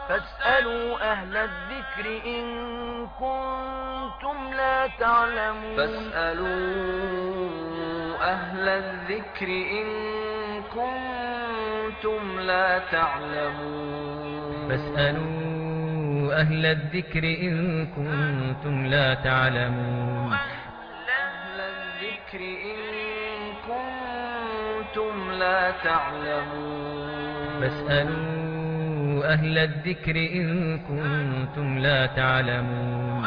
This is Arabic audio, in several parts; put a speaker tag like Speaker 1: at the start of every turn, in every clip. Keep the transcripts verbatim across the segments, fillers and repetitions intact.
Speaker 1: فاسألوا أهل الذكر إن كنتم لا تعلمون
Speaker 2: فاسألوا أهل الذكر إن كنتم لا تعلمون
Speaker 3: فاسألوا أهل الذكر إن كنتم لا تعلمون
Speaker 2: أهل الذكر إن كنتم لا تعلمون
Speaker 3: فاسألوا أهل الذكر إن كنتم لا تعلمون.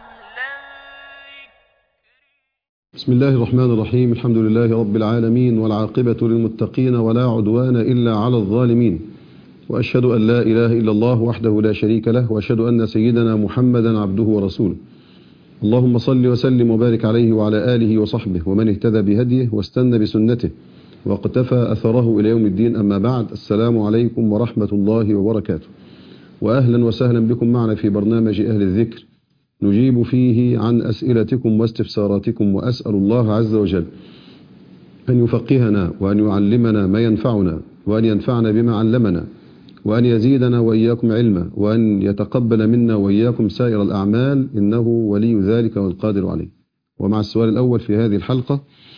Speaker 4: بسم الله الرحمن الرحيم. الحمد لله رب العالمين، والعاقبة للمتقين، ولا عدوان إلا على الظالمين، وأشهد أن لا إله إلا الله وحده لا شريك له، وأشهد أن سيدنا محمدا عبده ورسوله. اللهم صل وسلم وبارك عليه وعلى آله وصحبه ومن اهتدى بهديه واستنى بسنته واقتفى أثره إلى يوم الدين. أما بعد، السلام عليكم ورحمة الله وبركاته، وأهلا وسهلا بكم معنا في برنامج أهل الذكر، نجيب فيه عن أسئلتكم واستفساراتكم، وأسأل الله عز وجل أن يفقهنا وأن يعلمنا ما ينفعنا، وأن ينفعنا بما علمنا، وأن يزيدنا وإياكم علما، وأن يتقبل منا وإياكم سائر الأعمال، إنه ولي ذلك والقادر عليه. ومع السؤال الأول في هذه الحلقة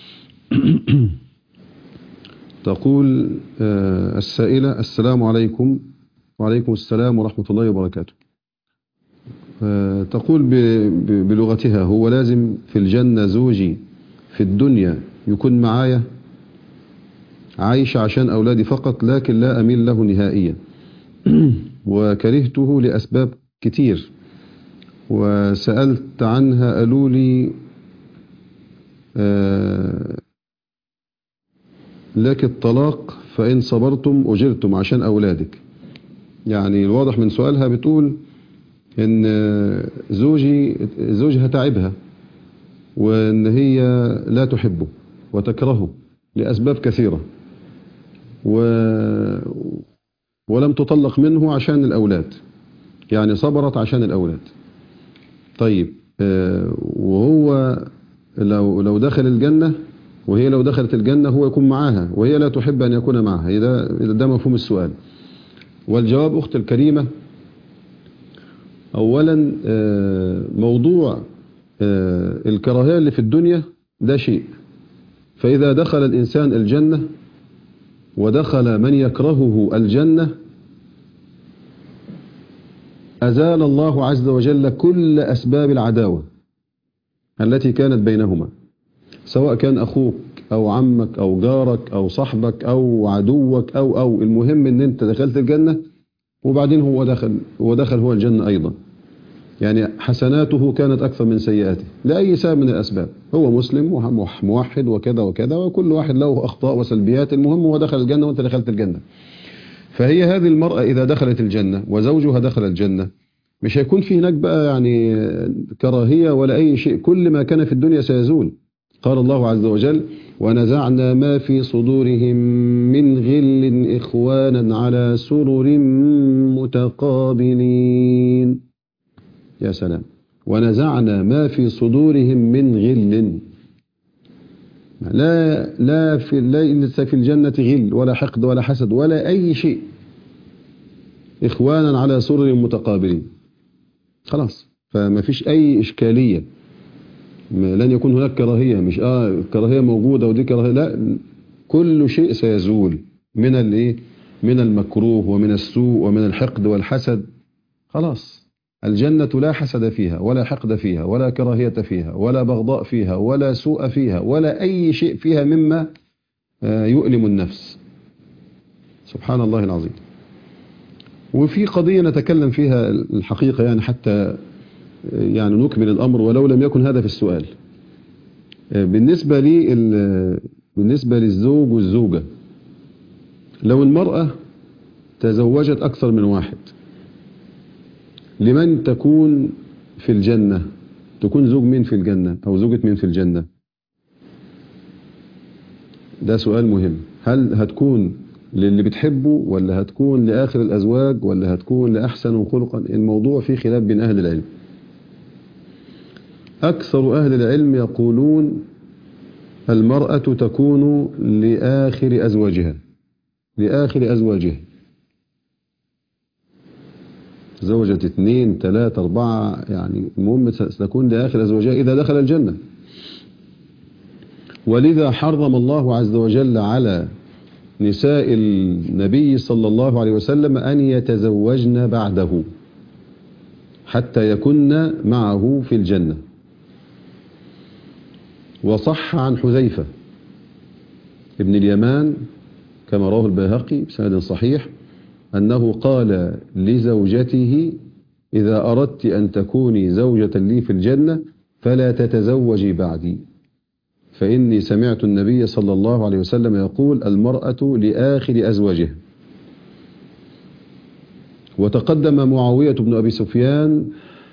Speaker 4: تقول السائلة: السلام عليكم. وعليكم السلام ورحمة الله وبركاته. تقول بلغتها: هو لازم في الجنة زوجي في الدنيا يكون معايا؟ عايش عشان أولادي فقط، لكن لا أميل له نهائيا، وكرهته لأسباب كتير، وسألت عنها قالوا لي آه لك الطلاق فإن صبرتم أجرتم عشان أولادك. يعني الواضح من سؤالها بتقول إن زوجي زوجها تعبها، وإن هي لا تحبه وتكرهه لأسباب كثيرة، و ولم تطلق منه عشان الأولاد، يعني صبرت عشان الأولاد. طيب، وهو لو لو دخل الجنة، وهي لو دخلت الجنة هو يكون معاها، وهي لا تحب أن يكون معها. ده, ده مفهوم السؤال. والجواب أخت الكريمة: أولا، موضوع الكراهية اللي في الدنيا ده شيء، فإذا دخل الإنسان الجنة ودخل من يكرهه الجنة، أزال الله عز وجل كل أسباب العداوة التي كانت بينهما، سواء كان أخوك أو عمك أو جارك أو صاحبك أو عدوك أو أو المهم أن أنت دخلت الجنة، وبعدين هو دخل ودخل هو الجنة أيضا. يعني حسناته كانت أكثر من سيئاته لأي سبب من الأسباب. هو مسلم وموحد وكذا وكذا، وكل واحد له أخطاء وسلبيات، المهم هو دخل الجنة وأنت دخلت الجنة. فهي هذه المرأة إذا دخلت الجنة وزوجها دخل الجنة، مش هيكون في هناك بقى يعني كراهية ولا أي شيء، كل ما كان في الدنيا سيزول. قال الله عز وجل: ونزعنا ما في صدورهم من غل إخوانا على سرر متقابلين. يا سلام. ونزعنا ما في صدورهم من غل، لا لا في ليس في الجنة غل ولا حقد ولا حسد ولا أي شيء، إخوانا على سرر متقابلين. خلاص، فما فيش أي إشكالية، لن يكون هناك كراهية. مش آه كراهية موجودة ودي كراهية، لا، كل شيء سيزول من الايه من المكروه ومن السوء ومن الحقد والحسد. خلاص، الجنة لا حسد فيها ولا حقد فيها ولا كراهية فيها ولا بغضاء فيها ولا سوء فيها ولا أي شيء فيها مما يؤلم النفس. سبحان الله العظيم. وفي قضية نتكلم فيها الحقيقة، يعني حتى يعني نكمل الأمر ولو لم يكن هذا في السؤال. بالنسبة لي بالنسبة للزوج والزوجة، لو المرأة تزوجت أكثر من واحد، لمن تكون في الجنة؟ تكون زوج مين في الجنة أو زوجة مين في الجنة؟ ده سؤال مهم. هل هتكون للي بتحبه، ولا هتكون لآخر الأزواج، ولا هتكون لأحسن خلقا؟ الموضوع فيه خلاف بين أهل العلم. أكثر أهل العلم يقولون المرأة تكون لآخر أزواجها لآخر أزواجها زوجة اثنين ثلاثة أربعة، يعني المهم ستكون لآخر أزواجها إذا دخل الجنة. ولذا حرم الله عز وجل على نساء النبي صلى الله عليه وسلم أن يتزوجن بعده حتى يكن معه في الجنة. وصح عن حذيفة ابن اليمان كما رواه البيهقي بسند صحيح أنه قال لزوجته: إذا أردت أن تكوني زوجة لي في الجنة فلا تتزوجي بعدي، فإني سمعت النبي صلى الله عليه وسلم يقول: المرأة لآخر أزواجها. وتقدم معاوية بن أبي سفيان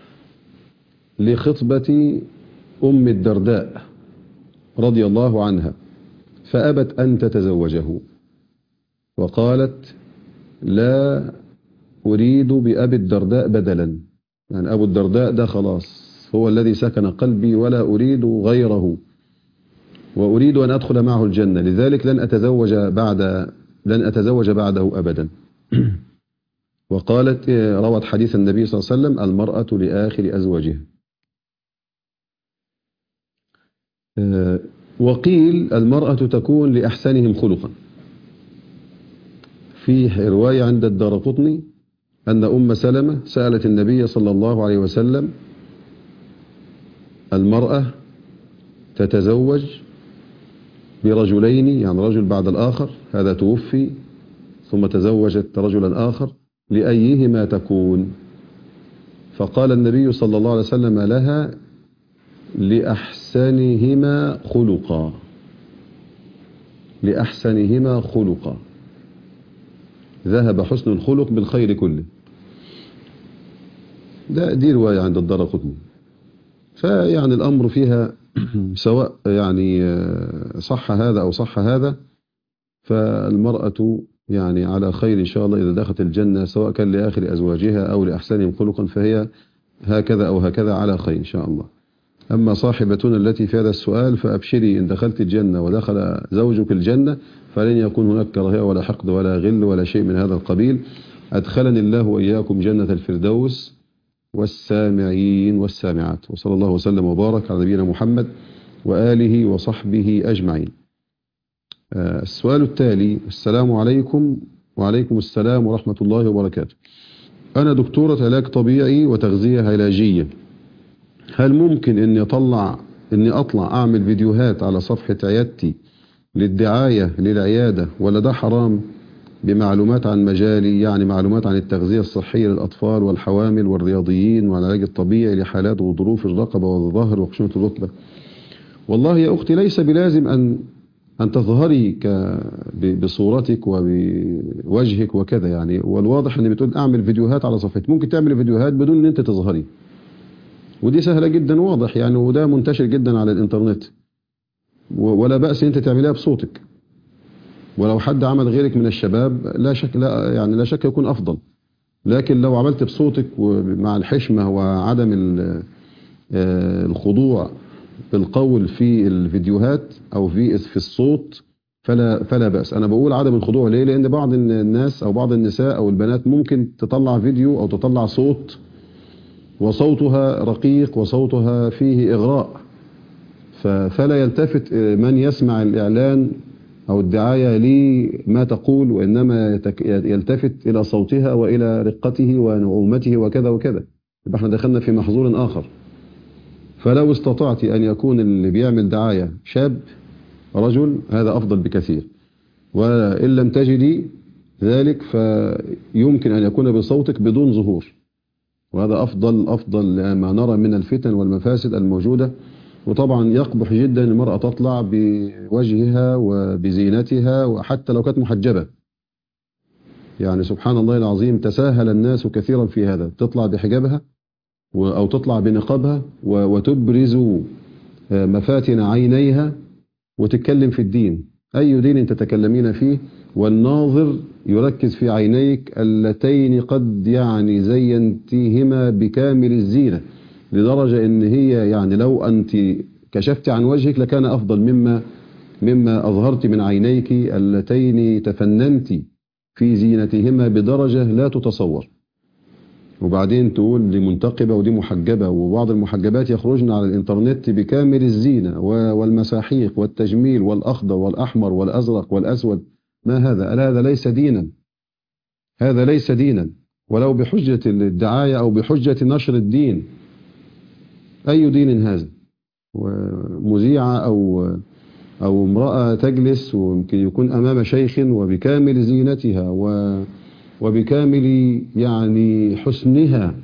Speaker 4: لخطبة أم الدرداء رضي الله عنها فأبت أن تتزوجه، وقالت: لا أريد بأبي الدرداء بدلا، يعني أبو الدرداء ده خلاص هو الذي سكن قلبي ولا أريد غيره، وأريد أن أدخل معه الجنة، لذلك لن أتزوج بعد لن أتزوج بعده أبدا. وقالت روت حديث النبي صلى الله عليه وسلم: المرأة لآخر أزواجها. وقيل المرأة تكون لأحسنهم خلقا. في رواية عند الدارقطني أن أم سلمة سألت النبي صلى الله عليه وسلم: المرأة تتزوج برجلين، يعني رجل بعد الآخر، هذا توفي ثم تزوجت رجلا آخر، لأيهما تكون؟ فقال النبي صلى الله عليه وسلم لها: لأحسنهما خلقا، لأحسنهما خلقا، ذهب حسن الخلق بالخير كله. ده دي رواية عند الدارقطني. فيعني الأمر فيها سواء يعني صح هذا أو صح هذا، فالمرأة يعني على خير إن شاء الله إذا دخلت الجنة، سواء كان لآخر أزواجها أو لأحسنهم خلقا، فهي هكذا أو هكذا على خير إن شاء الله. أما صاحبتنا التي في هذا السؤال فأبشري، إن دخلت الجنة ودخل زوجك الجنة فلن يكون هناك كراهية ولا حقد ولا غل ولا شيء من هذا القبيل. أدخلني الله وإياكم جنة الفردوس والسامعين والسامعات. وصلى الله وسلم وبارك على نبينا محمد وآله وصحبه أجمعين. السؤال التالي: السلام عليكم. وعليكم السلام ورحمة الله وبركاته. أنا دكتورة علاج طبيعي وتغذية علاجية، هل ممكن أني أطلع أني أطلع أعمل فيديوهات على صفحة عيادتي للدعاية للعيادة، ولا ده حرام بمعلومات عن مجالي، يعني معلومات عن التغذية الصحية للأطفال والحوامل والرياضيين والعلاج الطبيعي لحالات وظروف الرقبة والظهر وخشونة الركبة؟ والله يا أختي ليس بلازم أن أن تظهري بصورتك وبوجهك وكذا، يعني والواضح أن بتقول أعمل فيديوهات على صفحتي. ممكن تعمل فيديوهات بدون أن أنت تظهري، ودي سهلة جدا واضح يعني، وده منتشر جدا على الإنترنت، ولا بأس أنت تعملها بصوتك. ولو حد عمل غيرك من الشباب لا شك لا يعني لا شك يكون أفضل، لكن لو عملت بصوتك ومع الحشمة وعدم الخضوع بالقول في الفيديوهات أو في في الصوت فلا فلا بأس. أنا بقول عدم الخضوع ليه؟ لأن بعض الناس أو بعض النساء أو البنات ممكن تطلع فيديو أو تطلع صوت وصوتها رقيق وصوتها فيه إغراء، فلا يلتفت من يسمع الإعلان أو الدعاية لما تقول، وإنما يلتفت إلى صوتها وإلى رقته ونعومته وكذا وكذا، يبقى احنا دخلنا في محظور آخر. فلو استطعت أن يكون اللي بيعمل دعاية شاب رجل هذا أفضل بكثير، وإن لم تجدي ذلك فيمكن أن يكون بصوتك بدون ظهور، وهذا أفضل أفضل لما نرى من الفتن والمفاسد الموجودة. وطبعا يقبح جدا المرأة تطلع بوجهها وبزينتها وحتى لو كانت محجبة، يعني سبحان الله العظيم تساهل الناس كثيرا في هذا، تطلع بحجابها أو تطلع بنقابها وتبرز مفاتن عينيها وتتكلم في الدين. أي دين تتكلمين فيه والناظر يركز في عينيك اللتين قد يعني زينتيهما بكامل الزينة، لدرجة ان هي يعني لو أنت كشفت عن وجهك لكان أفضل مما مما أظهرت من عينيك اللتين تفننت في زينتهما بدرجة لا تتصور. وبعدين تقول دي منتقبة ودي محجبة، وبعض المحجبات يخرجن على الإنترنت بكامل الزينة والمساحيق والتجميل والأخضر والأحمر والأزرق والأسود. ما هذا؟ ألا هذا ليس دينا، هذا ليس دينا ولو بحجة الدعاية أو بحجة نشر الدين. أي دين هذا؟ ومذيعة أو أو امرأة تجلس ويمكن يكون أمام شيخ وبكامل زينتها و وبكامل يعني حسنها،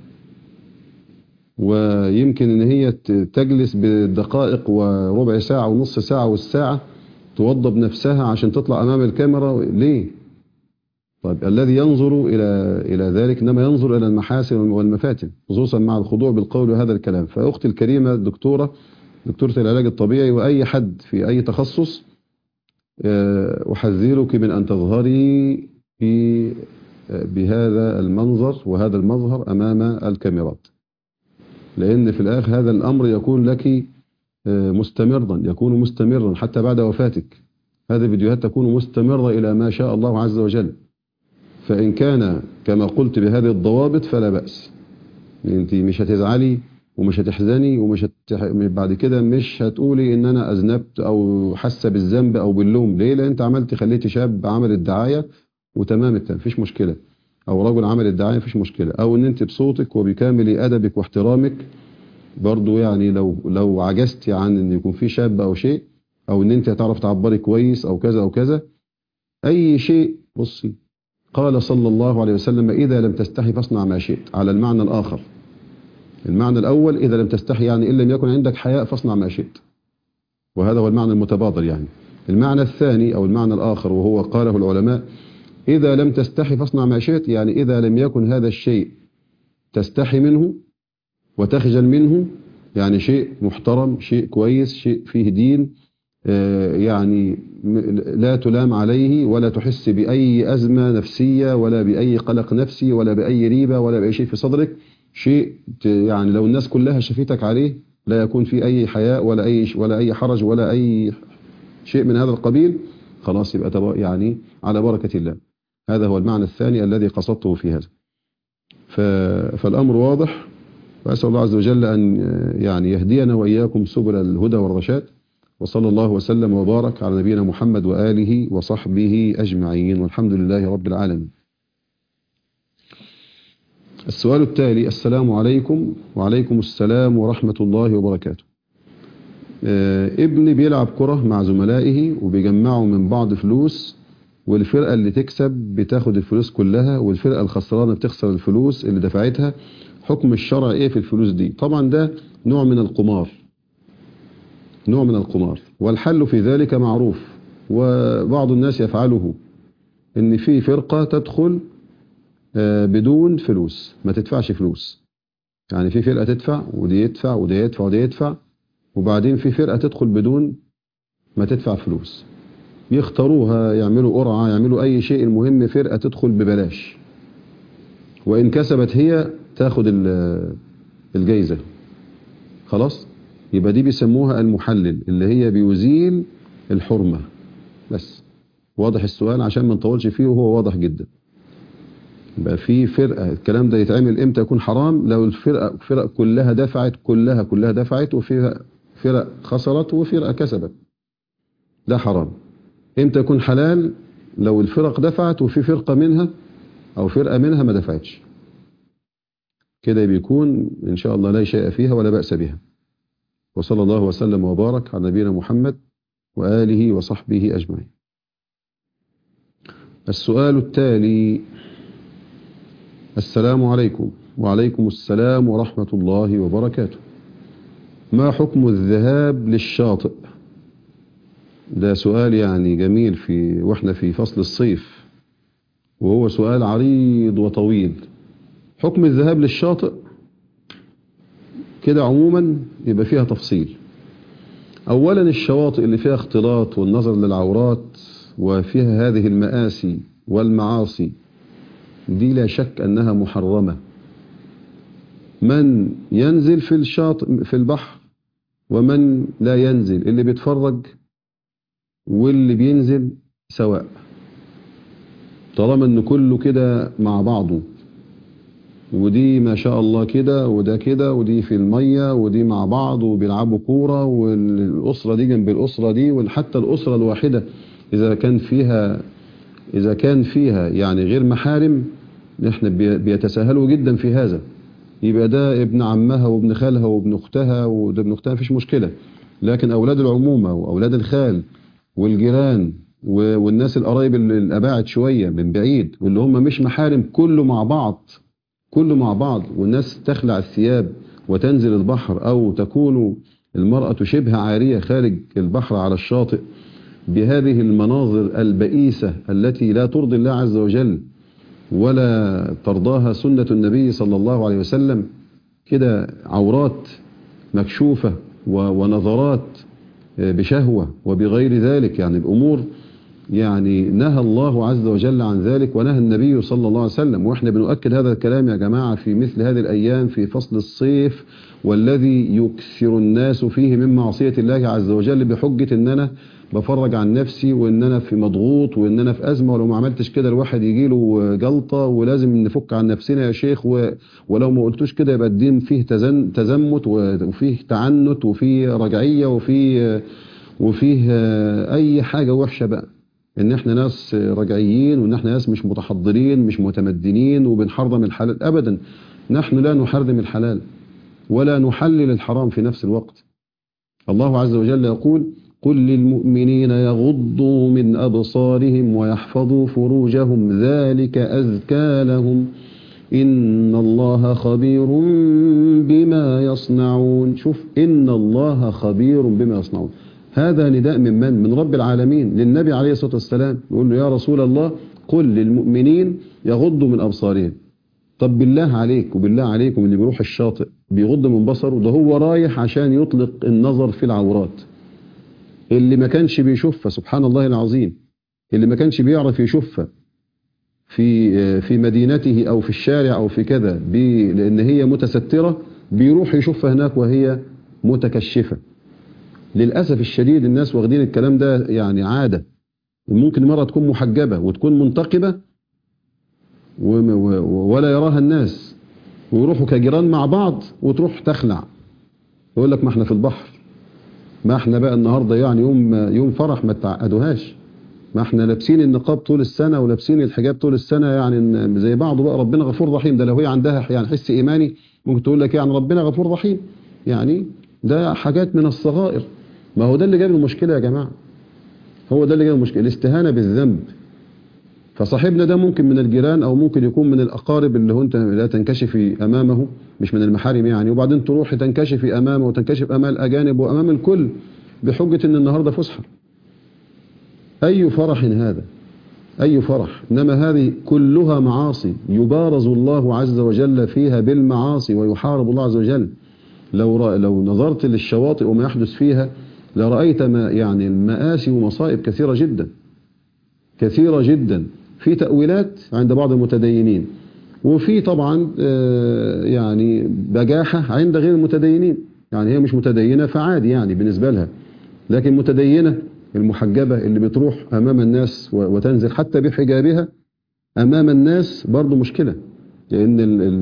Speaker 4: ويمكن ان هي تجلس بدقائق وربع ساعة ونص ساعة والساعة توضب نفسها عشان تطلع امام الكاميرا. ليه؟ طيب الذي ينظر الى الى ذلك انما ينظر الى المحاسن والمفاتن، خصوصا مع الخضوع بالقول وهذا الكلام. فاختي الكريمة الدكتورة دكتورة العلاج الطبيعي واي حد في اي تخصص، احذرك من ان تظهري في بهذا المنظر وهذا المظهر أمام الكاميرات، لأن في الآخر هذا الأمر يكون لك مستمرا، يكون مستمرا حتى بعد وفاتك. هذه الفيديوهات تكون مستمرة إلى ما شاء الله عز وجل. فإن كان كما قلت بهذه الضوابط فلا بأس، أنت مش هتزعلي ومش هتحزني ومش هت... بعد كده مش هتقولي إن أنا أذنبت أو حاسة بالذنب أو باللوم. ليه؟ لأن أنت عملت خليت شاب عمل الدعاية وتمام التمام، مفيش مشكلة، او رجل عمل الدعاية مفيش مشكلة، او ان انت بصوتك وبكامل ادبك واحترامك برضو، يعني لو لو عجزتي عن ان يكون في شاب او شيء، او ان انت هتعرف تعبري كويس او كذا او كذا اي شيء. بصي، قال صلى الله عليه وسلم اذا لم تستحي فاصنع ما شئت، على المعنى الاخر. المعنى الاول اذا لم تستحي يعني ان لم يكن عندك حياء فاصنع ما شئت، وهذا هو المعنى المتبادر. يعني المعنى الثاني او المعنى الاخر وهو قاله العلماء إذا لم تستحي فاصنع ما شئت، يعني إذا لم يكن هذا الشيء تستحي منه وتخجل منه، يعني شيء محترم، شيء كويس، شيء فيه دين، يعني لا تلام عليه ولا تحس بأي أزمة نفسية ولا بأي قلق نفسي ولا بأي ريبة ولا بأي شيء في صدرك، شيء يعني لو الناس كلها شفتك عليه لا يكون في أي حياء ولا أي ولا أي حرج ولا أي شيء من هذا القبيل، خلاص يبقى يعني على بركة الله. هذا هو المعنى الثاني الذي قصدته في هذا. فالأمر واضح، وأسأل الله عز وجل أن يعني يهدينا وإياكم سبل الهدى والرشاد، وصلى الله وسلم وبارك على نبينا محمد وآله وصحبه أجمعين، والحمد لله رب العالمين. السؤال التالي: السلام عليكم. وعليكم السلام ورحمة الله وبركاته. ابني بيلعب كرة مع زملائه وبيجمعوا من بعض فلوس، والفرقة اللي تكسب بتاخد الفلوس كلها والفرقة الخسرانة بتخسر الفلوس اللي دفعتها. حكم الشرع ايه في الفلوس دي؟ طبعا ده نوع من القمار، نوع من القمار، والحل في ذلك معروف، وبعض الناس يفعله، ان في فرقة تدخل بدون فلوس، ما تدفعش فلوس. يعني في فرقة تدفع ودي يدفع ودي يدفع ودي يدفع، وبعدين في فرقة تدخل بدون ما تدفع فلوس، يختاروها، يعملوا قرعة، يعملوا أي شيء، المهم فرقة تدخل ببلاش، وإن كسبت هي تاخد الجايزة. خلاص، يبقى دي بيسموها المحلل، اللي هي بيزيل الحرمة. بس واضح السؤال عشان ما نطولش فيه، وهو واضح جدا. يبقى في فرقة، الكلام ده يتعمل امتى يكون حرام؟ لو الفرقة فرق كلها دفعت، كلها كلها دفعت، وفي فرق خسرت وفرقة كسبت، ده حرام. امتى يكون حلال؟ لو الفرق دفعت وفي فرقة منها او فرقة منها ما دفعتش، كده بيكون ان شاء الله لا شيء فيها ولا بأس بها. وصلى الله وسلم وبارك على نبينا محمد وآله وصحبه أجمعين. السؤال التالي: السلام عليكم. وعليكم السلام ورحمة الله وبركاته. ما حكم الذهاب للشاطئ؟ ده سؤال يعني جميل في واحنا في فصل الصيف، وهو سؤال عريض وطويل. حكم الذهاب للشاطئ كده عموما يبقى فيها تفصيل. اولا الشواطئ اللي فيها اختلاط والنظر للعورات وفيها هذه المآسي والمعاصي دي لا شك انها محرمة. من ينزل في الشاطئ في البحر ومن لا ينزل، اللي بيتفرج واللي بينزل سواء، طالما ان كله كده مع بعضه. ودي ما شاء الله كده وده كده، ودي في المية ودي مع بعض وبيلعبوا كورة، والأسرة دي جنب الأسرة دي، وحتى الأسرة الواحدة إذا كان فيها إذا كان فيها يعني غير محارم احنا بيتساهلوا جدا في هذا. يبقى ده ابن عمها وابن خالها وابن اختها وده ابن اختها مفيش مشكلة، لكن أولاد العمومة وأولاد الخال والجيران والناس القرايب الأباعد شوية من بعيد واللي هم مش محارم كله مع بعض كله مع بعض والناس تخلع الثياب وتنزل البحر، أو تكون المرأة شبه عارية خارج البحر على الشاطئ بهذه المناظر البئيسة التي لا ترضي الله عز وجل ولا ترضاها سنة النبي صلى الله عليه وسلم. كده عورات مكشوفة ونظرات بشهوة وبغير ذلك، يعني الأمور يعني نهى الله عز وجل عن ذلك ونهى النبي صلى الله عليه وسلم. وإحنا بنؤكد هذا الكلام يا جماعة في مثل هذه الأيام في فصل الصيف، والذي يكثر الناس فيه من معصية الله عز وجل بحجة إن أنا بفرج عن نفسي وإن أنا في مضغوط وإن أنا في أزمة، ولو ما عملتش كده الواحد يجي له جلطة ولازم نفك عن نفسنا يا شيخ، ولو ما قلتوش كده يبقى الدين فيه تزن تزمت وفيه تعنت وفيه رجعية وفيه وفيه أي حاجة وحشة بقى، إن إحنا ناس رجعيين وإن إحنا ناس مش متحضرين مش متمدنين وبنحرم الحلال. أبدا، نحن لا نحرم الحلال ولا نحلل الحرام في نفس الوقت. الله عز وجل يقول: قل للمؤمنين يغضوا من أبصارهم ويحفظوا فروجهم ذلك أزكى لهم إن الله خبير بما يصنعون. شوف، إن الله خبير بما يصنعون، هذا نداء من من؟ من رب العالمين للنبي عليه الصلاة والسلام، يقول له: يا رسول الله قل للمؤمنين يغضوا من أبصارهم. طب بالله عليك وبالله عليكم اللي بيروح الشاطئ بيغض من بصره، ده هو رايح عشان يطلق النظر في العورات. اللي ما كانش بيشوفها سبحان الله العظيم، اللي ما كانش بيعرف يشوفها في في مدينته أو في الشارع أو في كذا لأن هي متسترة، بيروح يشوفها هناك وهي متكشفة. للأسف الشديد الناس واخدين الكلام ده يعني عادة. ممكن مرة تكون محجبة وتكون منتقبة ولا يراها الناس، ويروحوا كجيران مع بعض وتروح تخلع، يقول لك ما احنا في البحر، ما احنا بقى النهاردة يعني يوم يوم فرح ما تعقدوهاش، ما احنا لابسين النقاب طول السنة ولابسين الحجاب طول السنة، يعني زي بعضه بقى. ربنا غفور رحيم. ده لو هي عندها يعني حس إيماني ممكن تقول لك يعني ربنا غفور رحيم، يعني ده حاجات من الصغائر. ما هو ده اللي جاب المشكلة يا جماعة، هو ده اللي جاب المشكلة، الاستهانة بالذنب. فصاحبنا ده ممكن من الجيران أو ممكن يكون من الأقارب اللي هو أنت لا تنكشفي أمامه، مش من المحارم يعني، وبعدين تروح تنكشفي أمامه وتنكشف أمام الأجانب وأمام الكل بحجة إن النهاردة فسحة. أي فرح هذا، أي فرح؟ إنما هذه كلها معاصي يبارز الله عز وجل فيها بالمعاصي ويحارب الله عز وجل. لو لو نظرت للشواطئ وما يحدث فيها لرأيت ما يعني المآسي ومصائب كثيرة جدا كثيرة جدا، في تأويلات عند بعض المتدينين، وفي طبعا يعني بجاحة عند غير المتدينين. يعني هي مش متدينة فعادي يعني بالنسبة لها، لكن متدينة المحجبة اللي بتروح أمام الناس وتنزل حتى بحجابها أمام الناس برضو مشكلة، لأن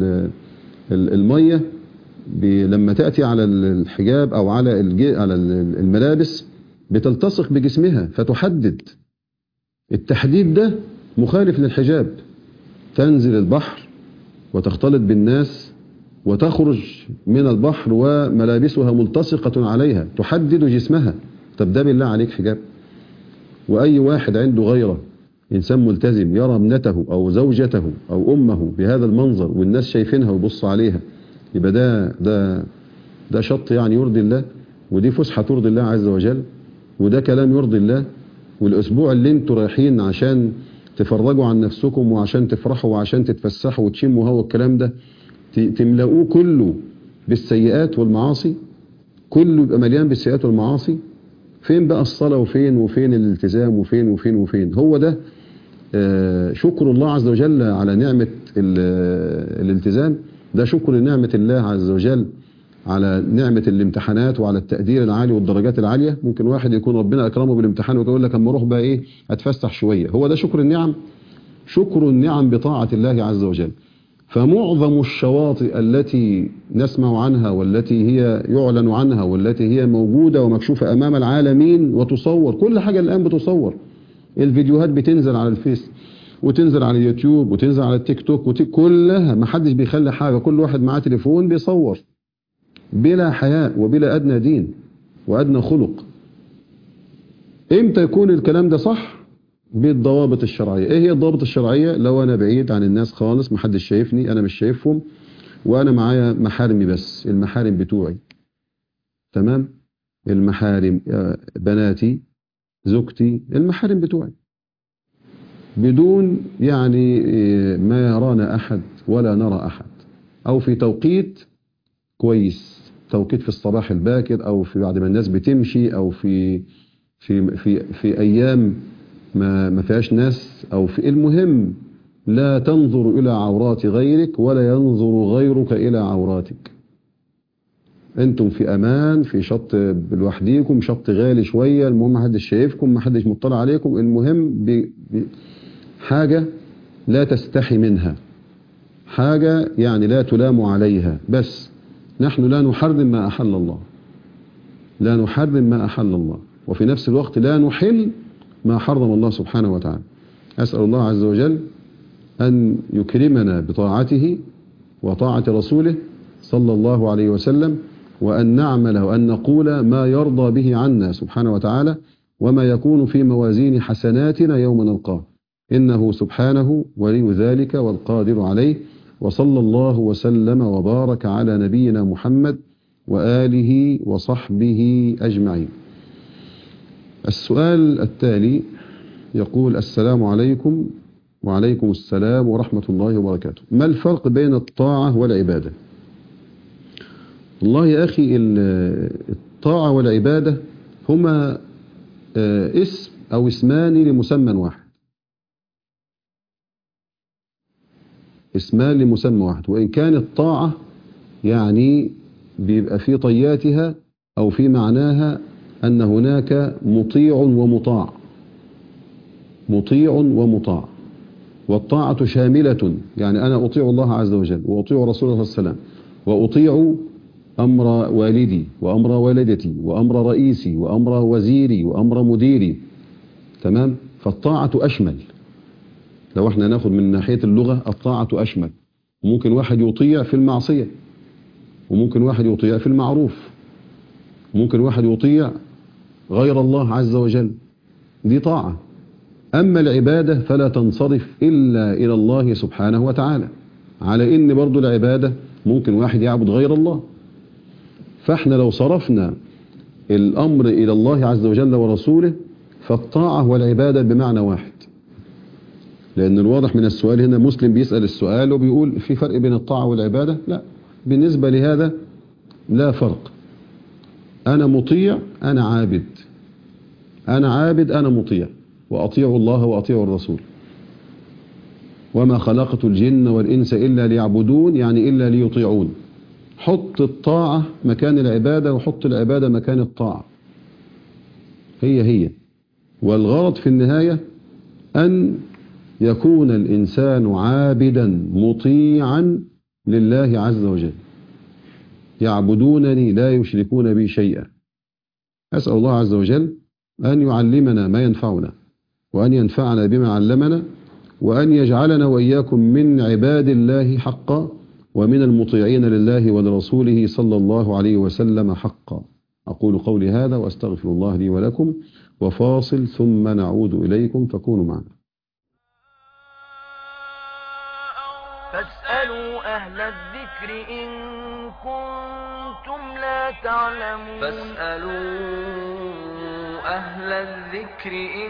Speaker 4: المية لما تأتي على الحجاب أو على على الملابس بتلتصق بجسمها فتحدد. التحديد ده مخالف للحجاب. تنزل البحر وتختلط بالناس وتخرج من البحر وملابسها ملتصقة عليها تحدد جسمها. طب ده بالله عليك حجاب؟ وأي واحد عنده غيره، إنسان ملتزم، يرى ابنته أو زوجته أو أمه بهذا المنظر والناس شايفينها ويبص عليها، يبقى ده ده ده شط يعني يرضي الله، ودي فسحة ترضي الله عز وجل، وده كلام يرضي الله. والأسبوع اللي انتوا رايحين عشان تفرجوا عن نفسكم وعشان تفرحوا وعشان تتفسحوا وتشموا هوا الكلام ده تملؤوه كله بالسيئات والمعاصي، كله يبقى مليان بالسيئات والمعاصي. فين بقى الصلاة وفين وفين الالتزام وفين وفين وفين؟ هو ده شكر الله عز وجل على نعمة الالتزام، ده شكر نعمة الله عز وجل على نعمة الامتحانات وعلى التقدير العالي والدرجات العالية. ممكن واحد يكون ربنا أكرمه بالامتحان ويقول لك أما أروح بقى إيه أتفسح شوية، هو ده شكر النعم؟ شكر النعم بطاعة الله عز وجل. فمعظم الشواطئ التي نسمع عنها والتي هي يعلن عنها والتي هي موجودة ومكشوفة أمام العالمين وتصور، كل حاجة الآن بتصور، الفيديوهات بتنزل على الفيس وتنزل على اليوتيوب وتنزل على التيك توك وت... كلها ما حدش بيخلي حاجة، كل واحد معاه تليفون بيصور بلا حياء وبلا أدنى دين وأدنى خلق. امتى يكون الكلام ده صح؟ بالضوابط الشرعية. ايه هي الضوابط الشرعية؟ لو انا بعيد عن الناس خالص، محدش شايفني، انا مش شايفهم، وانا معايا محارمي بس، المحارم بتوعي، تمام، المحارم بناتي زوجتي المحارم بتوعي، بدون يعني ما يرانا احد ولا نرى احد، او في توقيت كويس، توقيت في الصباح الباكر او في بعد ما الناس بتمشي، او في في في في ايام ما ما فيهاش ناس، او في المهم لا تنظر الى عورات غيرك ولا ينظر غيرك الى عوراتك. انتم في امان في شط لوحديكم، شط غالي شويه، المهم ما حدش شايفكم، ما حدش مطلع عليكم، المهم حاجه لا تستحي منها، حاجه يعني لا تلام عليها، بس نحن لا نحرم ما احل الله، لا نحرم ما احل الله، وفي نفس الوقت لا نحل ما حرم الله سبحانه وتعالى. أسأل الله عز وجل أن يكرمنا بطاعته وطاعة رسوله صلى الله عليه وسلم، وأن نعمل وأن نقول ما يرضى به عنا سبحانه وتعالى، وما يكون في موازين حسناتنا يوم نلقاه، إنه سبحانه ولي ذلك والقادر عليه. وصلى الله وسلم وبارك على نبينا محمد وآله وصحبه أجمعين. السؤال التالي يقول: السلام عليكم. وعليكم السلام ورحمة الله وبركاته. ما الفرق بين الطاعة والعبادة؟ والله يا أخي، الطاعة والعبادة هما اسم أو اسمان لمسمى واحد، اسمان لمسمى واحد، وإن كان الطاعة يعني بيبقى في طياتها أو في معناها أن هناك مطيع ومطاع، مطيع ومطاع، والطاعة شاملة، يعني أنا أطيع الله عز وجل وأطيع رسوله صلى الله عليه وسلم وأطيع أمر والدي وأمر والدتي وأمر رئيسي وأمر وزيري وأمر مديري، تمام. فالطاعة أشمل، لو احنا ناخد من ناحية اللغة الطاعة أشمل، وممكن واحد يطيع في المعصية، وممكن واحد يطيع في المعروف، وممكن واحد يطيع غير الله عز وجل، دي طاعة. أما العبادة فلا تنصرف إلا إلى الله سبحانه وتعالى، على إن برضو العبادة ممكن واحد يعبد غير الله، فإحنا لو صرفنا الأمر إلى الله عز وجل ورسوله فالطاعة والعبادة بمعنى واحد. لأن الواضح من السؤال هنا مسلم بيسأل السؤال وبيقول في فرق بين الطاعة والعبادة. لا، بالنسبة لهذا لا فرق، أنا مطيع أنا عابد، أنا عابد أنا مطيع، وأطيع الله وأطيع الرسول. وما خلقت الجن والإنس إلا ليعبدون، يعني إلا ليطيعون. حط الطاعة مكان العبادة وحط العبادة مكان الطاعة، هي هي، والغرض في النهاية أن يكون الإنسان عابدا مطيعا لله عز وجل، يعبدونني لا يشركون بي شيئا. أسأل الله عز وجل أن يعلمنا ما ينفعنا، وأن ينفعنا بما علمنا، وأن يجعلنا وإياكم من عباد الله حقا، ومن المطيعين لله ولرسوله صلى الله عليه وسلم حقا. أقول قولي هذا وأستغفر الله لي ولكم، وفاصل ثم نعود إليكم، فكونوا معنا.
Speaker 1: فاسألوا أهل الذكر إن كنتم لا تعلمون.
Speaker 2: فاسألوا أهل الذكر إن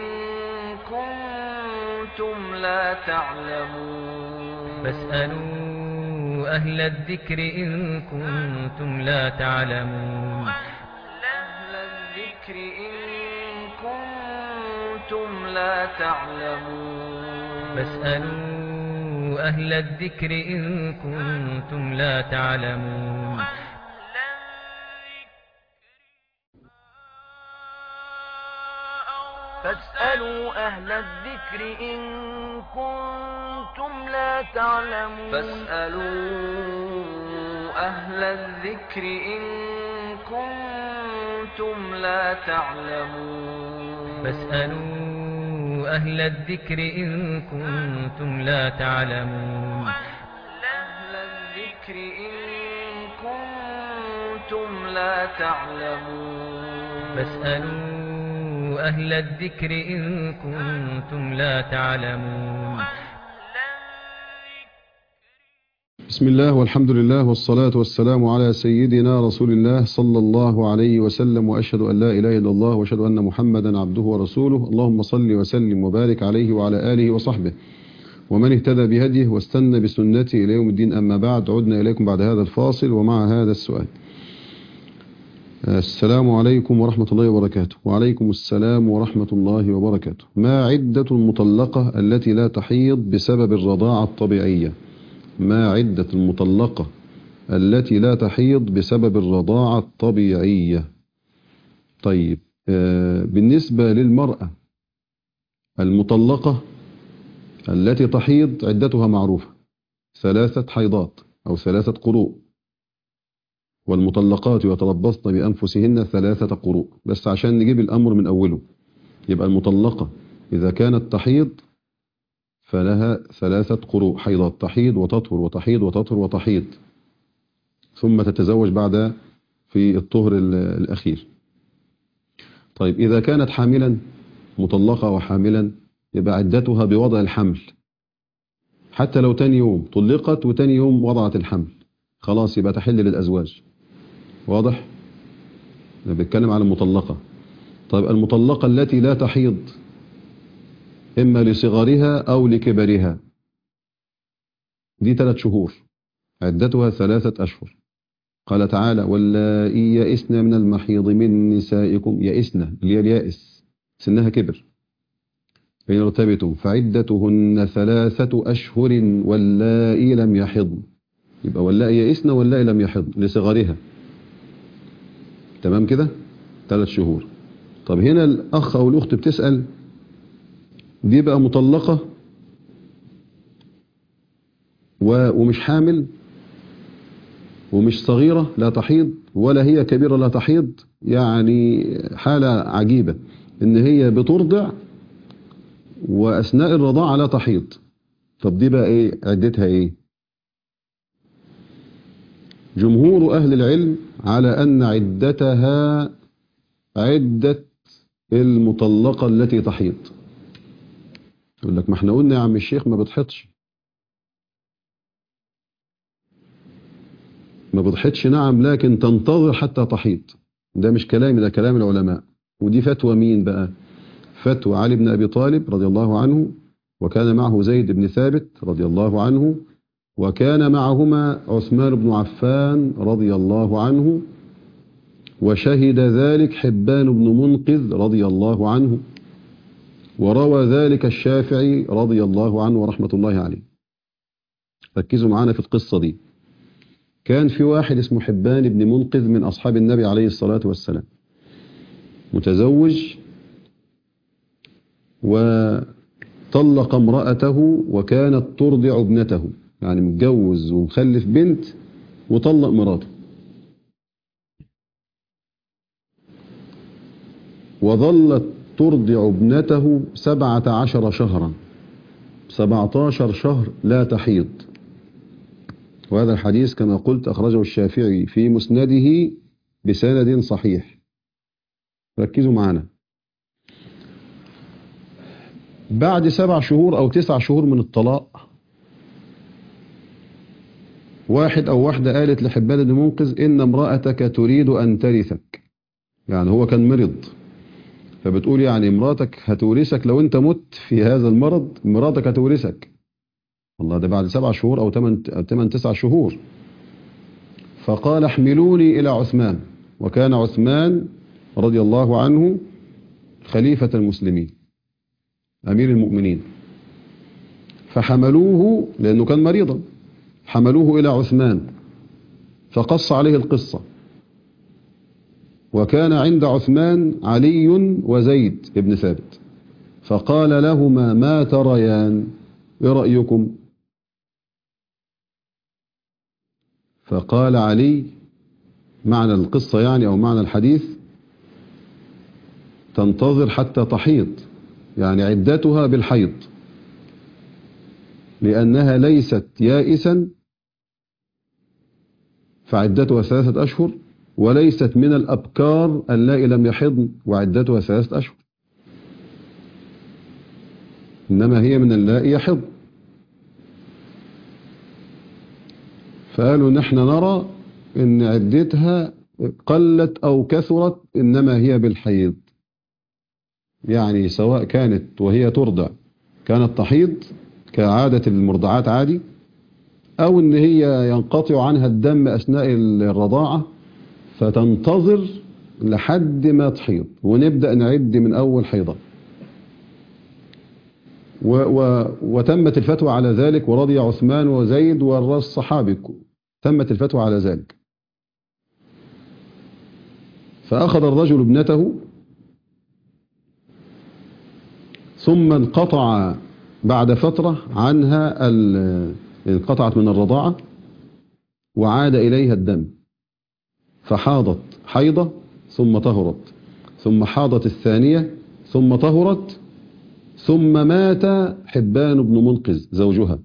Speaker 2: كنتم لا تعلمون.
Speaker 3: فاسألوا أهل الذكر إن كنتم لا تعلمون.
Speaker 2: أهل الذكر إن كنتم لا تعلمون.
Speaker 3: فاسألوا أهل الذكر إن كنتم لا تعلمون.
Speaker 1: فاسألوا فاسألوا أهل الذكر إن كنتم لا تعلمون
Speaker 2: فاسألوا أهل الذكر إن كنتم لا تعلمون
Speaker 3: فاسألوا أهل الذكر إن كنتم لا تعلمون
Speaker 2: أهل الذكر إن كنتم لا تعلمون
Speaker 3: فاسألوا أهل الذكر إن كنتم لا تعلمون
Speaker 4: بسم الله والحمد لله والصلاة والسلام على سيدنا رسول الله صلى الله عليه وسلم، وأشهد أن لا إله إلا الله وأشهد أن محمدا عبده ورسوله. اللهم صل وسلم وبارك عليه وعلى آله وصحبه ومن اهتدى بهديه واستنى بسنته إلى يوم الدين. أما بعد، عدنا إليكم بعد هذا الفاصل ومع هذا السؤال. السلام عليكم ورحمة الله وبركاته. وعليكم السلام ورحمة الله وبركاته. ما عدة المطلقة التي لا تحيض بسبب الرضاعة الطبيعية؟ ما عدة المطلقة التي لا تحيض بسبب الرضاعة الطبيعية؟ طيب، آه بالنسبة للمرأة المطلقة التي تحيض عدتها معروفة، ثلاثة حيضات أو ثلاثة قروء، والمطلقات يتربصن بأنفسهن ثلاثة قروء. بس عشان نجيب الأمر من أوله، يبقى المطلقة إذا كانت تحيض فلها ثلاثة قروء حيضات، تحيض وتطهر وتحيض وتطهر وتحيض، ثم تتزوج بعد في الطهر الأخير. طيب، إذا كانت حاملا، مطلقة وحاملا، يبقى عدتها بوضع الحمل، حتى لو تاني يوم طلقت وتاني يوم وضعت الحمل، خلاص يبقى تحل للأزواج. واضح؟ أنا بتكلم على المطلقة. طيب، المطلقة التي لا تحيض إما لصغرها أو لكبرها، دي ثلاث شهور، عدتها ثلاثة أشهر. قال تعالى: واللائي يئسن من المحيض من نسائكم، يئسن اللي هي اليائس، سنها كبر، فإن ارتبتم فعدتهن ثلاثة أشهر واللائي لم يحضن. يبقى واللائي يئسن واللائي لم يحضن لصغرها. تمام كده؟ ثلاث شهور. طب هنا الأخ أو الأخت بتسأل، دي بقى مطلقة ومش حامل ومش صغيرة لا تحيض ولا هي كبيرة لا تحيض، يعني حالة عجيبة إن هي بترضع وأثناء الرضاعة لا تحيض. طب دي بقى إيه عدتها؟ إيه؟ جمهور أهل العلم على أن عدتها عدة المطلقة التي تحيض. يقول لك: ما احنا قلنا يا عم الشيخ ما بتحيضش. ما بتحيضش، نعم، لكن تنتظر حتى تحيض. ده مش كلامي، ده كلام العلماء. ودي فتوى مين بقى؟ فتوى علي بن أبي طالب رضي الله عنه، وكان معه زيد بن ثابت رضي الله عنه، وكان معهما عثمان بن عفان رضي الله عنه، وشهد ذلك حبان بن منقذ رضي الله عنه، وروى ذلك الشافعي رضي الله عنه ورحمة الله عليه. ركزوا معانا في القصة دي. كان في واحد اسمه حبان بن منقذ من أصحاب النبي عليه الصلاة والسلام، متزوج وطلق امرأته وكانت ترضع ابنته، يعني متجوز ومخلف بنت وطلق مراته، وظلت ترضع ابنته سبعة عشر شهرا، سبعة عشر شهر لا تحيض. وهذا الحديث كما قلت أخرجه الشافعي في مسنده بسند صحيح. ركزوا معنا. بعد سبع شهور أو تسع شهور من الطلاق، واحد أو واحدة قالت لحبان بن منقذ: إن امرأتك تريد أن ترثك. يعني هو كان مرض، فبتقول يعني مراتك هتورثك لو انت مت في هذا المرض، مراتك هتورثك. والله ده بعد سبع شهور او ثمان ثمان تسع شهور. فقال: احملوني الى عثمان. وكان عثمان رضي الله عنه خليفة المسلمين، امير المؤمنين. فحملوه لانه كان مريضا، حملوه الى عثمان فقص عليه القصة. وكان عند عثمان علي وزيد بن ثابت، فقال لهما ما تريان؟ ايه رأيكم؟ فقال علي معنى القصة يعني أو معنى الحديث تنتظر حتى تحيض، يعني عدتها بالحيض، لأنها ليست يائسا فعدتها ثلاثة أشهر، وليست من الأبكار اللائي لم يحضن وعدتها ثلاثة أشهر، إنما هي من اللائي يحضن. فقالوا نحن نرى إن عدتها قلت أو كثرت إنما هي بالحيض، يعني سواء كانت وهي ترضع كانت تحيض كعادة المرضعات عادي، أو إن هي ينقطع عنها الدم أثناء الرضاعة فتنتظر لحد ما تحيض ونبدأ نعد من أول حيضة. و و وتمت الفتوى على ذلك، ورضي عثمان وزيد والراس الصحابي تمت الفتوى على ذلك. فأخذ الرجل ابنته ثم انقطع بعد فترة عنها، انقطعت من الرضاعة وعاد إليها الدم، فحاضت حيضة ثم طهرت، ثم حاضت الثانية ثم طهرت، ثم مات حبان بن منقذ زوجها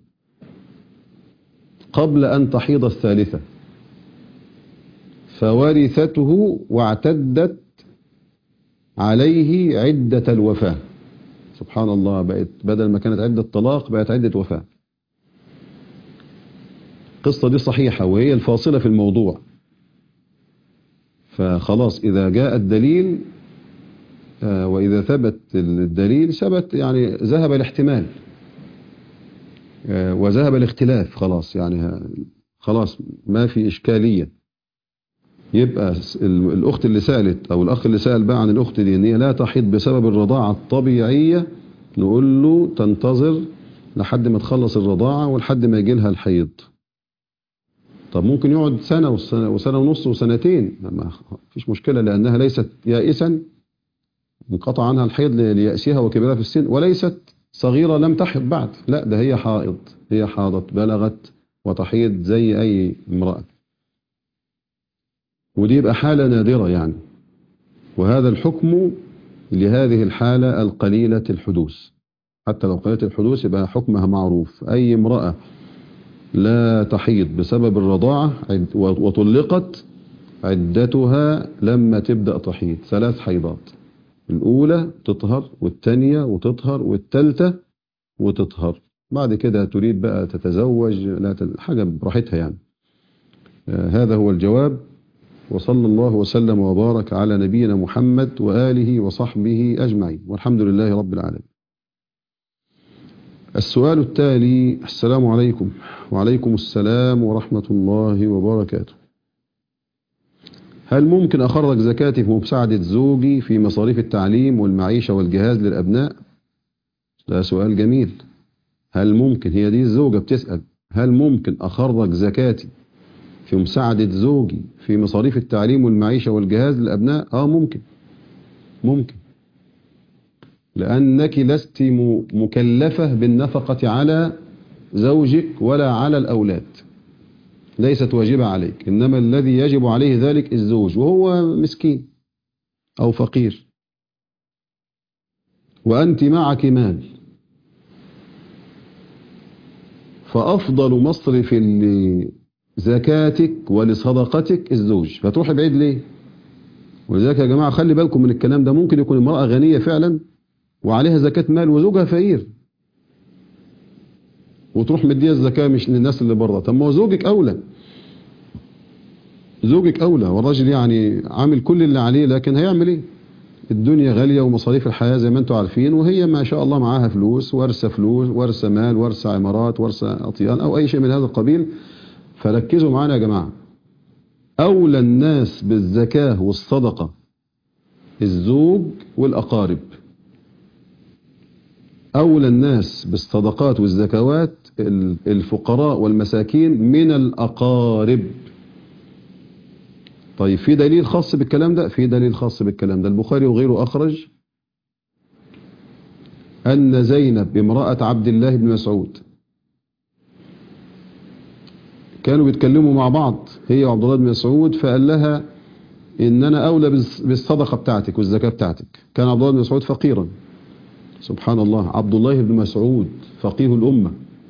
Speaker 4: قبل أن تحيض الثالثة، فورثته واعتدت عليه عدة الوفاة. سبحان الله، بقت بدل ما كانت عدة طلاق بقت عدة وفاة. القصة دي صحيحة وهي الفاصلة في الموضوع. فخلاص إذا جاء الدليل وإذا ثبت الدليل ثبت، يعني ذهب الاحتمال وذهب الاختلاف، خلاص يعني خلاص ما في إشكالية. يبقى الأخت اللي سألت أو الأخ اللي سأل بقى عن الأخت دي إن هي لا تحيض بسبب الرضاعة الطبيعية، نقول له تنتظر لحد ما تخلص الرضاعة ولحد ما يجي لها الحيض. طب ممكن يقعد سنة وسنة, وسنة ونص وسنتين، ما فيش مشكلة، لأنها ليست يائسا انقطع عنها الحيض ليأسها وكبرها في السن، وليست صغيرة لم تحض بعد، لا ده هي حائض، هي حاضت بلغت وتحيض زي أي امرأة. ودي يبقى حالة نادرة يعني، وهذا الحكم لهذه الحالة القليلة الحدوث. حتى لو قليلة الحدوث يبقى حكمها معروف. أي امرأة لا تحيض بسبب الرضاعة وطلقت عدتها لما تبدأ تحيض ثلاث حيضات، الأولى تطهر والثانية وتطهر والثالثة وتطهر. بعد كده تريد بقى تتزوج لا حاجة براحتها يعني. آه هذا هو الجواب. وصلى الله وسلم وبارك على نبينا محمد وآله وصحبه أجمعين، والحمد لله رب العالمين. السؤال التالي: السلام عليكم. وعليكم السلام ورحمة الله وبركاته. هل ممكن أخرج زكاتي في مساعدة زوجي في مصاريف التعليم والمعيشة والجهاز للأبناء؟ ده سؤال جميل. هل ممكن، هي دي الزوجة بتسأل، هل ممكن أخرج زكاتي في مساعدة زوجي في مصاريف التعليم والمعيشة والجهاز للأبناء؟ آه ممكن، ممكن، لأنك لست مكلفة بالنفقة على زوجك ولا على الأولاد، ليست واجبة عليك، إنما الذي يجب عليه ذلك الزوج، وهو مسكين أو فقير، وأنت معك مال، فأفضل مصرف لزكاتك ولصدقتك الزوج، فتروح بعيد ليه؟ ولذلك يا جماعة خلي بالكم من الكلام ده. ممكن يكون امرأة غنية فعلا وعليها زكاة مال وزوجها فقير، وتروح مديها الزكاة مش للناس اللي بره. طب ما هو زوجك أولى، زوجك أولى، والراجل يعني عامل كل اللي عليه، لكن هيعمل إيه؟ الدنيا غالية ومصاريف الحياة زي ما أنتم عارفين، وهي ما شاء الله معاها فلوس، ورثة فلوس، ورثة مال، ورثة عمارات، ورثة أطيان أو أي شيء من هذا القبيل. فركزوا معانا يا جماعة، أولى الناس بالزكاة والصدقة الزوج والأقارب. أولى الناس بالصدقات والزكوات الفقراء والمساكين من الأقارب. طيب في دليل خاص بالكلام ده؟ في دليل خاص بالكلام ده. البخاري وغيره أخرج أن زينب امرأة عبد الله بن مسعود كانوا بيتكلموا مع بعض هي وعبد الله بن مسعود، فقال لها إن أنا أولى بالصدقة بتاعتك والزكاة بتاعتك. كان عبد الله بن مسعود فقيرا، سبحان الله، عبد الله بن مسعود فقيه الأمة.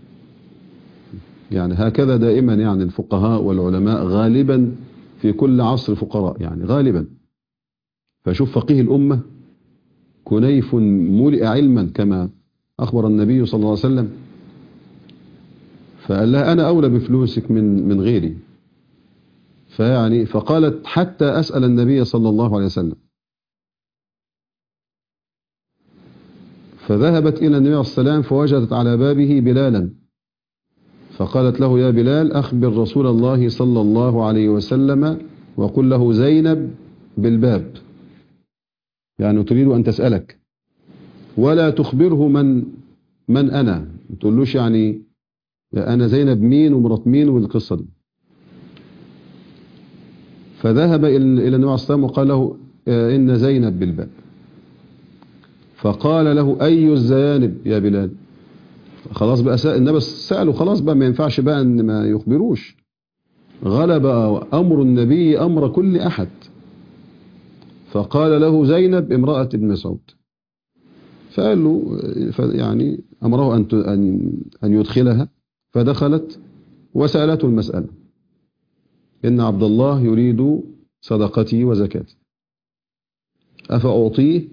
Speaker 4: يعني هكذا دائما يعني الفقهاء والعلماء غالبا في كل عصر فقراء، يعني غالبا. فشوف فقيه الأمة كنيف ملئ علما كما أخبر النبي صلى الله عليه وسلم، فقال لها أنا أولى بفلوسك من من غيري. فيعني فقالت حتى أسأل النبي صلى الله عليه وسلم. فذهبت إلى النبي عليه السلام فوجدت على بابه بلالا، فقالت له يا بلال أخبر رسول الله صلى الله عليه وسلم وقل له زينب بالباب، يعني تريد أن تسألك، ولا تخبره من من أنا، ما تقولوش يعني أنا زينب مين ومرات مين والقصة دي. فذهب إلى النبي عليه الصلاة والسلام وقال له إن زينب بالباب. فقال له أي الزيانب يا بلال؟ خلاص بقى سأل النبي، سأله خلاص بقى ما ينفعش بقى ان ما يخبروش. غلب أمر النبي أمر كل أحد، فقال له زينب امرأة ابن مسعود. فقال له يعني أمره أن أن يدخلها، فدخلت وسألته المسألة، إن عبد الله يريد صدقتي وزكاتي أفأعطيه؟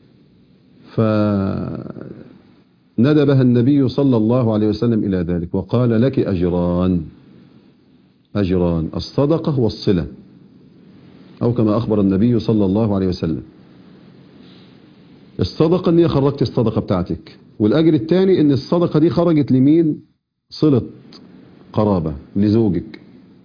Speaker 4: فندبها النبي صلى الله عليه وسلم إلى ذلك وقال لك أجران، أجران الصدقة والصلة، أو كما أخبر النبي صلى الله عليه وسلم. الصدقة إن هي خرجت الصدقة بتاعتك، والأجر الثاني إن الصدقة دي خرجت لمين؟ صلة قرابة لزوجك.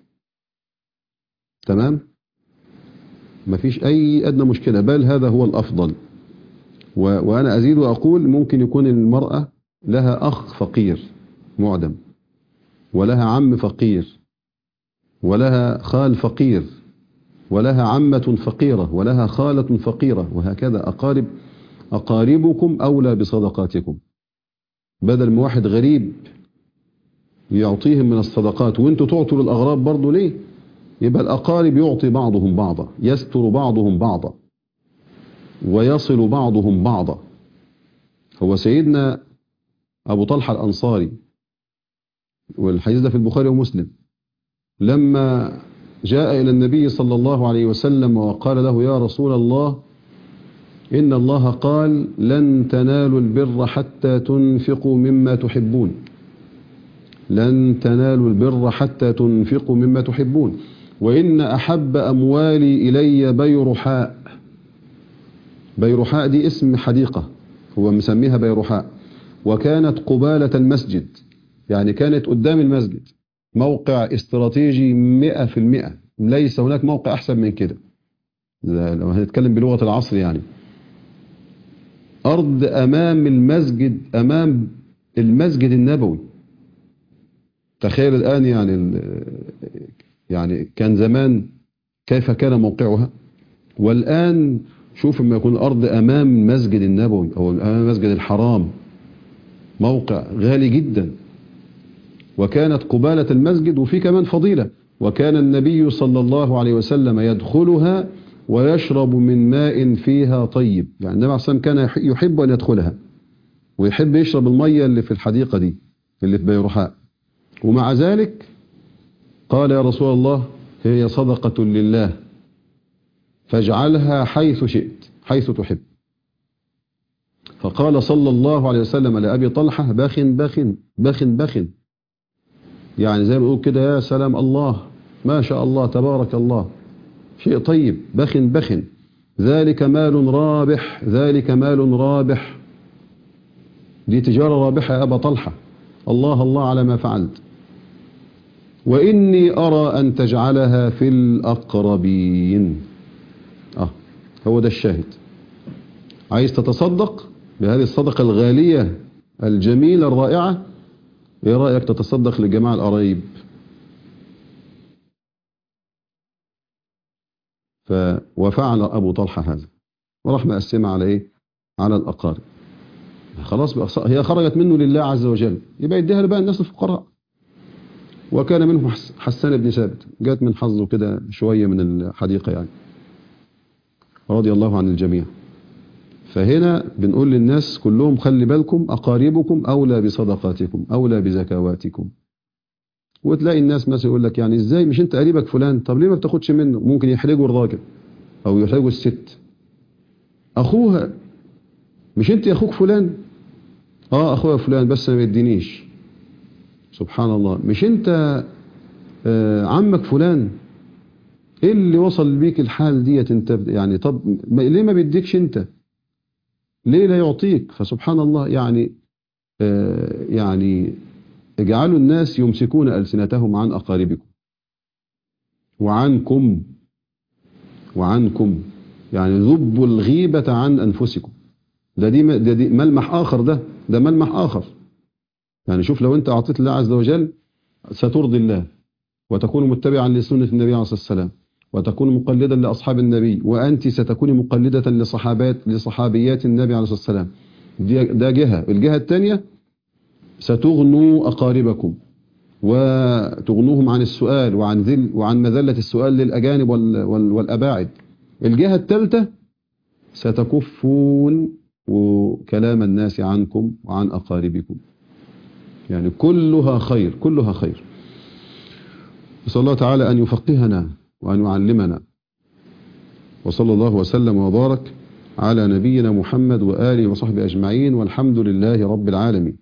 Speaker 4: تمام؟ مفيش أي أدنى مشكلة، بل هذا هو الأفضل. وأنا أزيد وأقول ممكن يكون المرأة لها أخ فقير معدم، ولها عم فقير، ولها خال فقير، ولها عمة فقيرة، ولها خالة فقيرة، وهكذا أقارب. أقاربكم أولى بصدقاتكم، بدل ما واحد غريب يعطيهم من الصدقات وانتوا تعطوا للأغراب برضو، ليه؟ يبقى الأقارب يعطي بعضهم بعضا، يستر بعضهم بعضا، ويصل بعضهم بعضا. هو سيدنا أبو طلحة الأنصاري، والحديث ده في البخاري ومسلم، لما جاء إلى النبي صلى الله عليه وسلم وقال له يا رسول الله إن الله قال لن تنالوا البر حتى تنفقوا مما تحبون، لن تنالوا البر حتى تنفقوا مما تحبون، وإن أحب أموالي إلي بيرحاء. بيرحاء دي اسم حديقة هو مسميها بيرحاء، وكانت قبالة المسجد، يعني كانت قدام المسجد، موقع استراتيجي مئة في المئة، ليس هناك موقع أحسن من كده لو هنتكلم بلغة العصر. يعني أرض أمام المسجد، أمام المسجد النبوي. تخيل الآن يعني يعني كان زمان كيف كان موقعها، والآن شوف لما يكون الأرض أمام المسجد النبوي أو أمام المسجد الحرام، موقع غالي جدا. وكانت قبالة المسجد، وفي كمان فضيلة، وكان النبي صلى الله عليه وسلم يدخلها ويشرب من ماء فيها طيب. يعني النبي عليه الصلاة والسلام كان يحب أن يدخلها ويحب يشرب المية اللي في الحديقة دي اللي في بيرحاء، ومع ذلك قال يا رسول الله هي صدقة لله فاجعلها حيث شئت، حيث تحب. فقال صلى الله عليه وسلم لأبي طلحة بخ بخ بخ بخ، يعني زي ما بيقول كده يا سلام الله ما شاء الله تبارك الله، شيء طيب، بخ بخ، ذلك مال رابح، ذلك مال رابح، دي تجارة رابحة يا أبا طلحة، الله الله على ما فعلت. وإني أرى أن تجعلها في الأقربين. آه هو ده الشاهد. عايز تتصدق بهذه الصدقة الغالية الجميلة الرائعة، ايه رأيك تتصدق لجماعة القرايب؟ ف وفعل أبو طلحة هذا، وراح مقسمها على ايه؟ على الأقارب. خلاص بقى هي خرجت منه لله عز وجل، يبقى يديها بقى الناس الفقراء. وكان منهم حسان بن ثابت، جات من حظه كده شوية من الحديقة يعني، رضي الله عن الجميع. فهنا بنقول للناس كلهم خلي بالكم، أقاربكم أولى بصدقاتكم أولى بزكواتكم. وتلاقي الناس مثلا يقول لك يعني ازاي مش انت قريبك فلان، طب ليه ما بتاخدش منه؟ ممكن يحرجوا الراجل او يحرجوا الست، اخوها مش انت يا اخوك فلان؟ اه اخويا فلان بس ما يدينيش. سبحان الله. مش انت آه عمك فلان؟ ايه اللي وصل بيك الحال ديت انت يعني؟ طب ليه ما بيديكش انت؟ ليه لا يعطيك؟ فسبحان الله يعني آه يعني اجعلوا الناس يمسكون ألسنتهم عن أقاربكم وعنكم وعنكم، يعني ذبوا الغيبة عن أنفسكم. ده دي, ده دي ملمح آخر، ده ده ملمح آخر. يعني شوف لو أنت أعطيت الله عز وجل سترضي الله، وتكون متبعا لسنة النبي عليه الصلاة والسلام، وتكون مقلدا لأصحاب النبي، وأنت ستكون مقلدة لصحابات لصحابيات النبي عليه الصلاة والسلام. ده جهة. الجهة الثانية ستغنوا أقاربكم وتغنوهم عن السؤال وعن ذل وعن مذلة السؤال للأجانب والأباعد. الجهة الثالثة ستكفون كلام الناس عنكم وعن أقاربكم. يعني كلها خير، كلها خير. نسأل الله تعالى أن يفقهنا وأن يعلمنا. وصلى الله وسلم وبارك على نبينا محمد وآله وصحبه أجمعين، والحمد لله رب العالمين.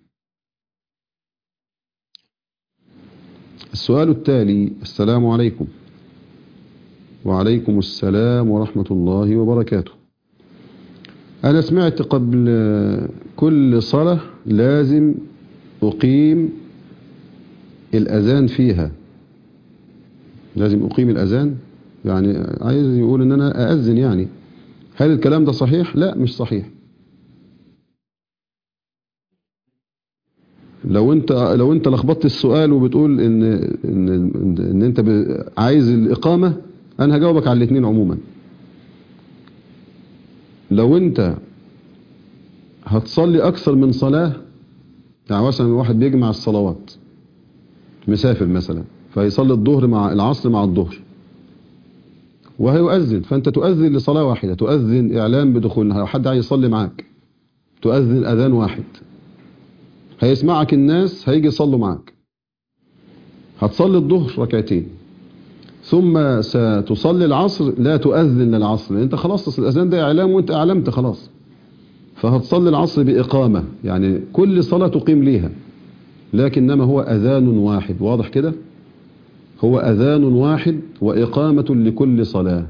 Speaker 4: السؤال التالي: السلام عليكم. وعليكم السلام ورحمة الله وبركاته. أنا سمعت قبل كل صلاة لازم أقيم الأذان فيها، لازم أقيم الأذان، يعني عايز يقول إن أنا أأذن يعني. هل الكلام ده صحيح؟ لا مش صحيح. لو انت لو انت لخبطت السؤال وبتقول ان ان ان انت عايز الاقامه، انا هجاوبك على الاثنين عموما. لو انت هتصلي اكثر من صلاه، يعني مثلا واحد بيجمع الصلوات، مسافر مثلا، فيصلي الظهر مع العصر مع الظهر وهيؤذن، فانت تؤذن لصلاه واحده، تؤذن اعلام بدخولها. لو حد عايز يصلي معاك تؤذن اذان واحد، هيسمعك الناس، هيجي يصلوا معك. هتصلي الظهر ركعتين، ثم ستصلي العصر، لا تؤذن للعصر لأن انت خلاص الأذان ده إعلام وانت أعلمت خلاص. فهتصلي العصر بإقامة، يعني كل صلاة تقيم ليها، لكنما هو أذان واحد. واضح كده؟ هو أذان واحد وإقامة لكل صلاة.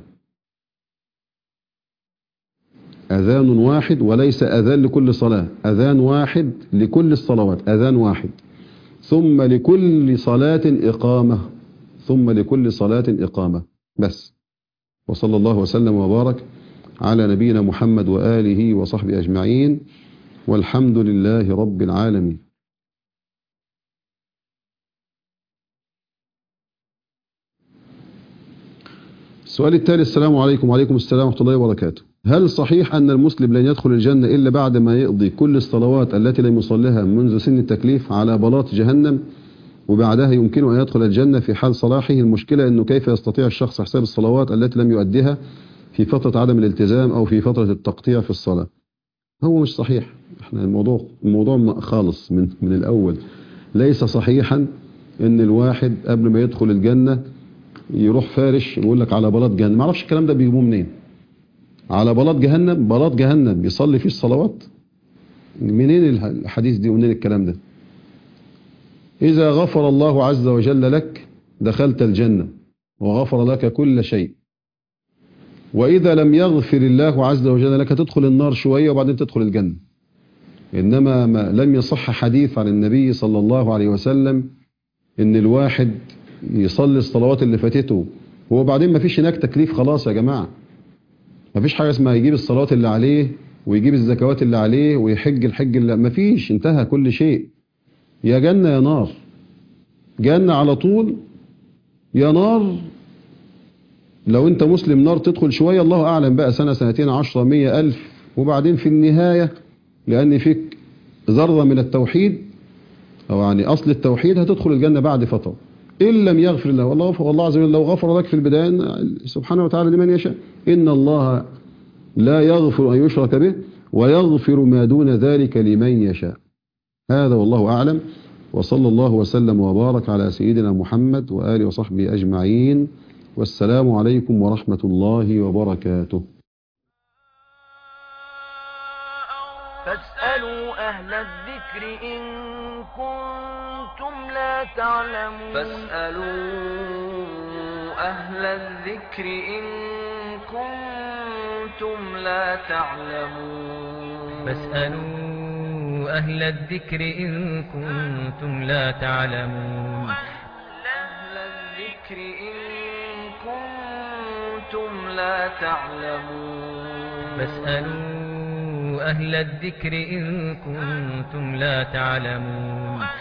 Speaker 4: أذان واحد وليس أذان لكل صلاة، أذان واحد لكل الصلوات، أذان واحد، ثم لكل صلاة إقامة، ثم لكل صلاة إقامة بس. وصلى الله وسلم وبارك على نبينا محمد وآله وصحبه أجمعين، والحمد لله رب العالمين. السؤال التالي: السلام عليكم. وعليكم السلام ورحمة الله وبركاته. هل صحيح أن المسلم لن يدخل الجنة إلا بعد ما يقضي كل الصلوات التي لم يصلها منذ سن التكليف على بلاط جهنم، وبعدها يمكنه أن يدخل الجنة في حال صلاحه؟ المشكلة أنه كيف يستطيع الشخص حساب الصلوات التي لم يؤديها في فترة عدم الالتزام أو في فترة التقطيع في الصلاة؟ هو مش صحيح. احنا الموضوع الموضوع خالص من من الأول ليس صحيحا أن الواحد قبل ما يدخل الجنة يروح فارش يقول لك على بلاط جهنم. ما اعرفش الكلام ده بيجيبوه منين. على بلاط جهنم، بلاط جهنم بيصلي فيه الصلوات؟ منين الحديث دي ومنين الكلام ده؟ إذا غفر الله عز وجل لك دخلت الجنة وغفر لك كل شيء، وإذا لم يغفر الله عز وجل لك تدخل النار شوية وبعدين تدخل الجنة. إنما ما لم يصح حديث عن النبي صلى الله عليه وسلم إن الواحد يصلي الصلوات اللي فاتته وبعدين ما فيش هناك تكليف. خلاص يا جماعة، ما فيش حاجة اسمها يجيب الصلوات اللي عليه ويجيب الزكوات اللي عليه ويحج الحج اللي ما فيش، انتهى كل شيء. يا جنة يا نار، جنة على طول يا نار. لو انت مسلم نار تدخل شوية، الله أعلم بقى، سنة سنتين عشرة مية ألف، وبعدين في النهاية لأن فيك ذرة من التوحيد أو يعني أصل التوحيد هتدخل الجنة بعد فترة. إن لم يغفر الله والله غفر والله عز وجل لو غفر لك في البداية سبحانه وتعالى لمن يشاء. إن الله لا يغفر أن يشرك به ويغفر ما دون ذلك لمن يشاء. هذا والله أعلم، وصلى الله وسلم وبارك على سيدنا محمد وآله وصحبه أجمعين، والسلام عليكم ورحمة الله وبركاته.
Speaker 1: فاسألوا أهل الذكر إن كنتم لا تعلمون
Speaker 2: فاسألوا أهل الذكر إن كنتم لا تعلمون
Speaker 3: فاسألوا أهل الذكر إن كنتم لا تعلمون
Speaker 2: أهل الذكر إن كنتم لا تعلمون
Speaker 3: فاسألوا أهل الذكر إن كنتم لا تعلمون